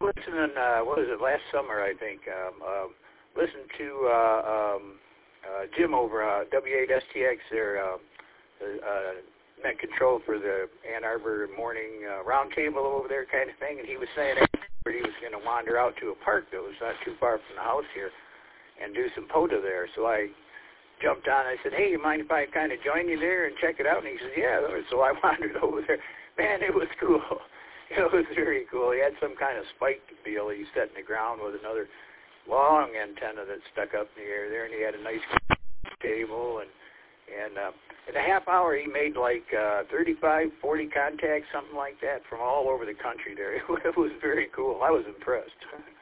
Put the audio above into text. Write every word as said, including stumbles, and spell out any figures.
listening, uh, what was it, last summer, I think, um, uh, listened to uh, um, uh, Jim over uh, W eight S T X, their uh, uh, net control for the Ann Arbor morning uh, roundtable over there kind of thing, and he was saying that he was going to wander out to a park that was not too far from the house here and do some P O T A there. So I jumped on. I said, hey, you mind if I kind of join you there and check it out? And he said, yeah. So I wandered over there. Man, it was cool. It was very cool. He had some kind of spike deal he set in the ground with another long antenna that stuck up in the air there, and he had a nice table. And and uh, in a half hour, he made like uh, thirty-five, forty contacts, something like that, from all over the country there. It was very cool. I was impressed.